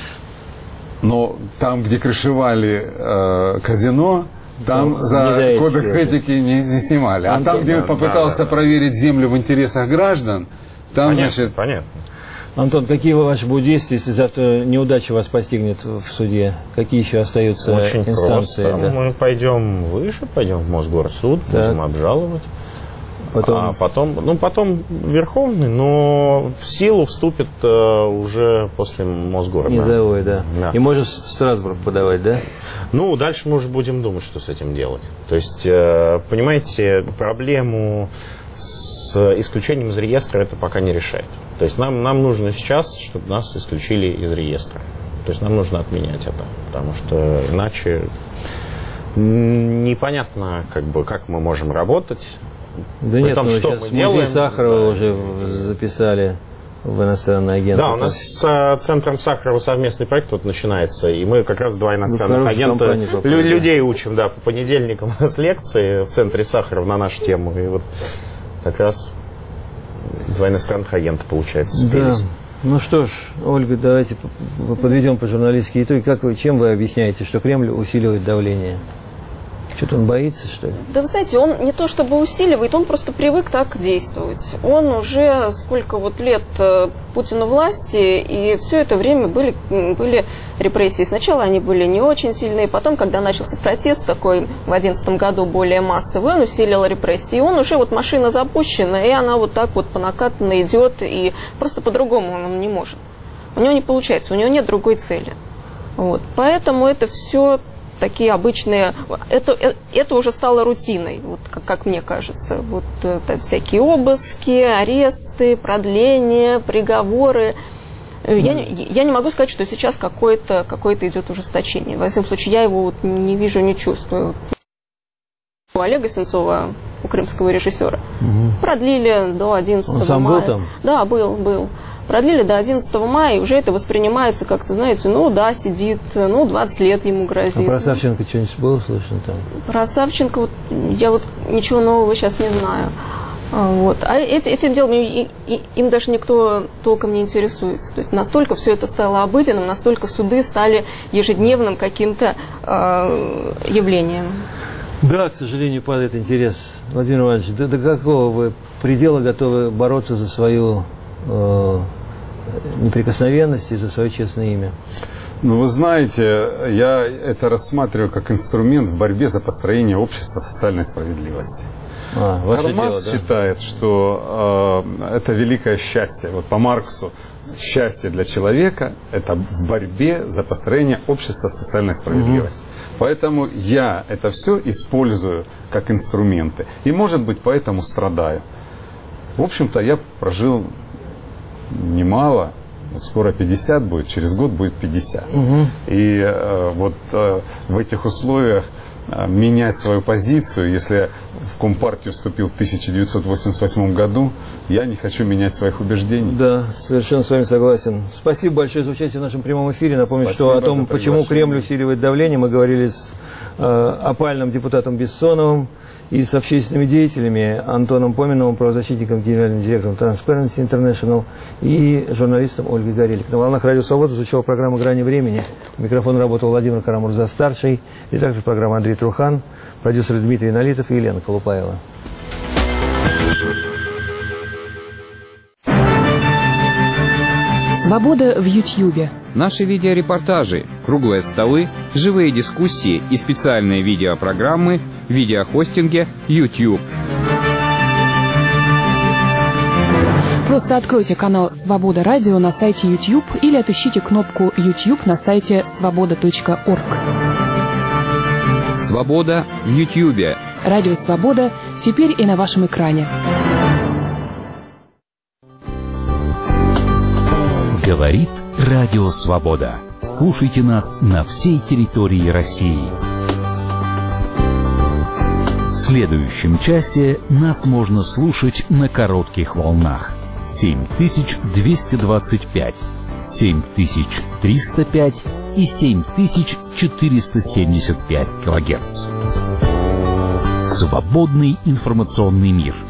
S4: Но там, где крышевали э, казино, там
S2: Ну,
S4: за
S2: не
S4: кодекс
S2: даете.
S4: этики не, не снимали. А
S2: Антон,
S4: там, где
S3: да,
S4: попытался
S3: да, да, да.
S4: проверить землю в интересах граждан, там,
S3: Понятно,
S4: значит,
S3: понятно.
S2: Антон, какие ваши будут действия, если завтра неудача вас постигнет в суде? Какие еще остаются
S3: Очень
S2: инстанции?
S3: просто.
S2: Да?
S3: Мы пойдем выше, пойдем в Мосгорсуд,
S2: Так.
S3: будем обжаловать.
S2: Потом...
S3: А потом, ну, потом Верховный, но в силу вступит э, уже после Мосгорда.
S2: Низовой, да.
S3: Да.
S2: И можешь в Страсбург подавать, да?
S3: Ну, дальше мы уже будем думать, что с этим делать. То есть, э, понимаете, проблему с исключением из реестра это пока не решает. То есть нам, нам нужно сейчас, чтобы нас исключили из реестра. То есть нам нужно отменять это, потому что иначе непонятно, как бы, как мы можем работать.
S2: Да нет,
S3: том,
S2: ну
S3: что
S2: сейчас
S3: мы
S2: музей
S3: делаем,
S2: Сахарова
S3: да.
S2: уже записали в иностранный агент.
S3: Да, у нас с э, Центром Сахарова совместный проект вот начинается, и мы как раз два иностранных
S2: хорошую
S3: агента,
S2: компанию попали,
S3: лю-
S2: да.
S3: людей учим, да, по понедельникам у нас лекции в Центре Сахарова на нашу тему, и вот как раз два иностранных агента, получается,
S2: Да.
S3: спелись.
S2: Ну что ж, Ольга, давайте п- подведем по журналистские итоги. Как вы, чем вы объясняете, что Кремль усиливает давление? Что-то он боится, что ли?
S5: Да вы знаете, он не то чтобы усиливает, он просто привык так действовать. Он уже сколько вот лет э, Путину власти, и все это время были, м, были репрессии. Сначала они были не очень сильные, потом, когда начался протест такой в две тысячи одиннадцатом году более массовый, он усилил репрессии. И он уже вот машина запущена, и она вот так вот по накатанной идет, и просто по-другому он не может. У него не получается, у него нет другой цели. Вот. Поэтому это все такие обычные, это, это уже стало рутиной, вот, как, как мне кажется. Вот это всякие обыски, аресты, продления, приговоры. Я не, я не могу сказать, что сейчас какое-то какое идет ужесточение. Во всяком случае, я его вот не вижу, не чувствую. У Олега Сенцова, у крымского режиссера, угу. продлили до одиннадцатого
S2: Он сам
S5: мая.
S2: был там?
S5: Да, был, был. Продлили до одиннадцатого мая, и уже это воспринимается как-то, знаете, ну да, сидит, ну двадцать лет ему грозит.
S2: А про Савченко что-нибудь было слышно там?
S5: Про Савченко вот, я вот ничего нового сейчас не знаю. Вот. А эти, этим делом и, и, им даже никто толком не интересуется. То есть настолько все это стало обыденным, настолько суды стали ежедневным каким-то э, явлением.
S2: Да, к сожалению, падает интерес. Владимир Иванович, до, до какого вы предела готовы бороться за свою э, неприкосновенность и за свое честное имя?
S4: Ну, вы знаете, я это рассматриваю как инструмент в борьбе за построение общества социальной справедливости.
S2: А, ваше
S4: Карл
S2: дело,
S4: Маркс
S2: да?
S4: считает, что э, это великое счастье. Вот по Марксу счастье для человека – это в борьбе за построение общества социальной справедливости. Угу. Поэтому я это все использую как инструменты. И, может быть, поэтому страдаю. В общем-то, я прожил немало. Вот скоро пятьдесят будет, через год будет пятьдесят. Угу. И э, вот э, в этих условиях э, менять свою позицию, если я в Компартию вступил в тысяча девятьсот восемьдесят восьмом году, я не хочу менять своих убеждений.
S2: Да, совершенно с вами согласен. Спасибо большое за участие в нашем прямом эфире. Напомню,
S4: Спасибо
S2: что о том,
S4: за
S2: почему
S4: приглашение.
S2: Кремль усиливает давление, мы говорили с э, опальным депутатом Бессоновым. и с общественными деятелями Антоном Поминовым, правозащитником, генеральным директором Transparency International, и журналистом Ольгой Горелик. На волнах Радио Свобода звучала программа «Грани времени». У микрофона работал Владимир Карамурза-старший, редактор программы Андрей Трухан, продюсеры Дмитрий Налитов и Елена Колупаева.
S6: Свобода в Ютьюбе.
S7: Наши видеорепортажи, круглые столы, живые дискуссии и специальные видеопрограммы в видеохостинге YouTube.
S6: Просто откройте канал «Свобода Радио» на сайте YouTube или отыщите кнопку YouTube на сайте свобода точка орг.
S7: Свобода в Ютьюбе.
S6: Радио «Свобода» теперь и на вашем экране.
S8: Говорит Радио Свобода. Слушайте нас на всей территории России. В следующем часе нас можно слушать на коротких волнах. семь тысяч двести двадцать пять, семь тысяч триста пять и семь тысяч четыреста семьдесят пять килогерц. Свободный информационный мир.